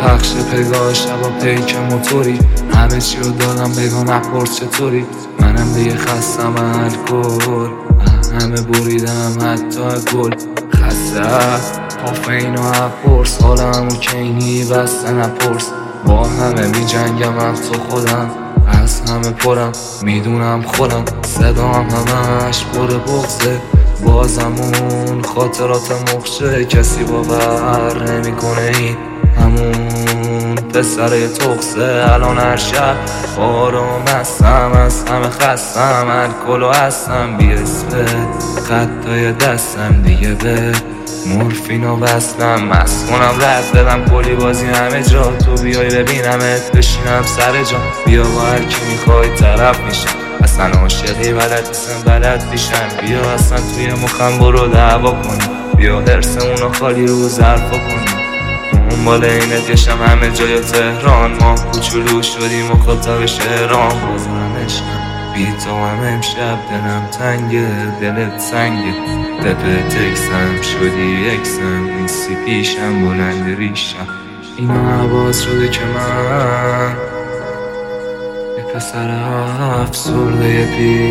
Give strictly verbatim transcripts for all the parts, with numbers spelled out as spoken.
پخش پگاه شبا پیک موتوری، همه چی رو دادم بگاه نپرس چطوری. منم دیگه خستم الکل، همه بریدم حتی گل. خسته کافئین و هپرس، حالا همو کینی بسته نپرس. با همه می جنگم هم تو خودم، از همه پرم میدونم خودم. صدام همش پر بغزه، بازمون خاطرات مخشه. کسی باور نمیکنه این همون پسر تخصه. الان هر شب آرام هستم، از همه خستم، الکل و هستم بی اسم خطای دستم. دیگه به مورفین و وصلم، مست کنم رد بدم کلی بازی همه جا. تو بیای ببینمت بشینم سر جا، بیا با هر کی میخوای طرف میشم. اصلا عاشقی بلد نیستم بلد میشم. بیا اصلا توی مخم برو دعوا کنیم، بیا حرسمونو خالی رو ظرفا کنیم. دنبال اینت گشتم همه جای تهران، ما کوچولو شدیم و خطاب شهران. بازم عشقم بی تو هم امشب دلم تنگه، دلت سنگه. دپه تکسم شدی اکسم، نیستی پیشم بلند ریشم. اینا عباس شده که من یه پسر افسرده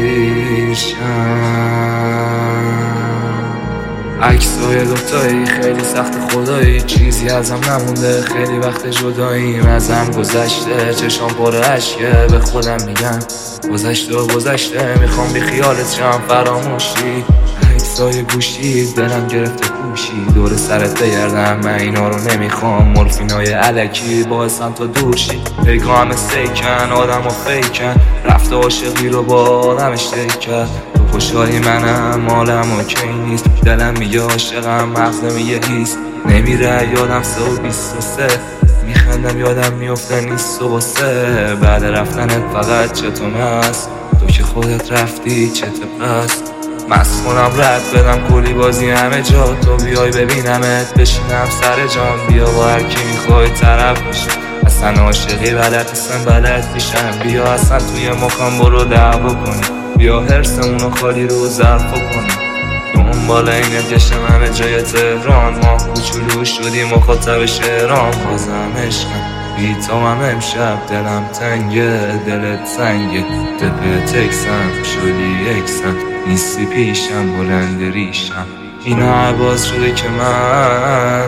پیشم. عکسای دوتایی خیلی سخت خدایی، چیزی ازم نمونده، خیلی وقت جداییم. ازم گذشته چشام پر اشکه، به خودم میگم گذشته و گذشته. میخوام بی خیالت شم فراموشی، عکسای گوشی دلم گرفته پوشی. دور سرت بگردم من اینا رو نمیخوام، مورفینای علکی باعثم تا دور شی. پیگاه همه سیکن آدم و فیکن، رفته عاشقی رو با آدمش تیک کرد. خوشحالی منم مالم اوکی نیست، دلم میگه عاشقم مغزم میگه هیست. نمیره یادم سه و بیست و سه، میخندم یادم میفته نیست و سه. بعد رفتنت فقط چطور مست، تو که خودت رفتی چطور پس. مست کنم رد بدم کلی بازی همه جا، تو بیای ببینمت بشینم سر جام. بیا با هر کی میخوای طرف میشم، اصلا عاشقی بلد نیستم بلد میشم. بیا اصلا توی مخم برو دعوا کنیم، بیا حرسمونو خالی رو ظرفا کنیم. دنبال اینت گشتم همه جای تهران، ما کوچولو شدیم مخاطب شهران. بازم عشقم بی تو هم امشب دلم تنگه، دلت سنگه. دپه تکسم شدی اکسم، نیستی پیشم بلند ریشم. اینا عباس شده که من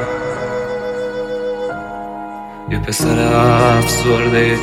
یه پسر افسرده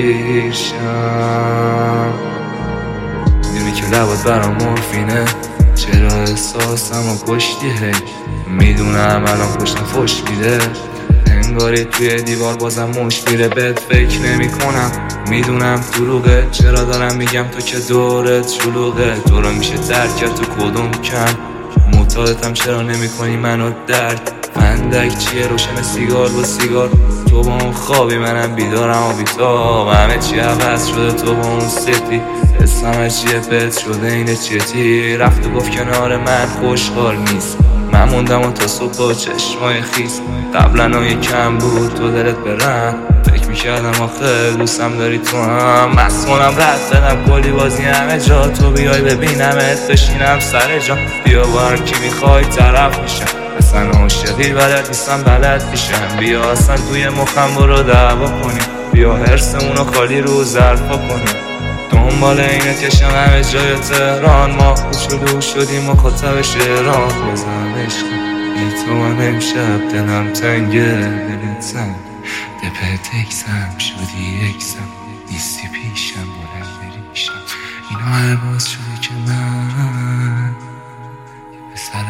پیشم. میدونی که لبات برام مورفینه، چرا احساسم و کشتی هی. میدونم الان پشتم فش میده، انگاری توی دیوار بازم مش میره. بهت فکر نمی کنم میدونم دروغه، چرا دارم میگم تو که دورت شلوغه. تو رو میشه درک کرد تو کدوم کم، معتادتم چرا نمی کنی منو درک. فندک چیه روشن سیگار با سیگار، تو با اون خوابی منم بیدارم و بیتاب. همه چی عوض شده تو با اون سفتی، اسمم چیه پت شده اینه چیتی. رفت و گفت کنار من خوشحال نیست، من موندم و تا صبح با چشمای خیس. قبلا یه کم بود تو دلت برم، فکر میکردم آخه دوستم داری تو هم. مست کنم رد بدم کلی بازی همه جا، تو بیای ببینمت بشینم سر جا. بیا با هر کی میخوای طرف میشم، اصلا عاشقی بلد نیستم بلد میشم. بیا اصلا توی مخم برو دعوا کنیم، بیا حرسمونو خالی رو ظرفا کنیم. دنبال اینت گشتم همه جای تهران، ما کوچولو شدیم مخاطب شهران. بازم عشقم بی تو هم امشب دلم تنگه، دلت سنگ. دپه تکسم شدی اکسم، نیستی پیشم بلند ریشم. اینا عباس شده که من یه پسر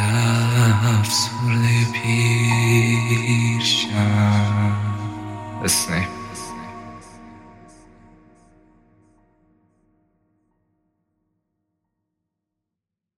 افسرده پیشم. اسنیپ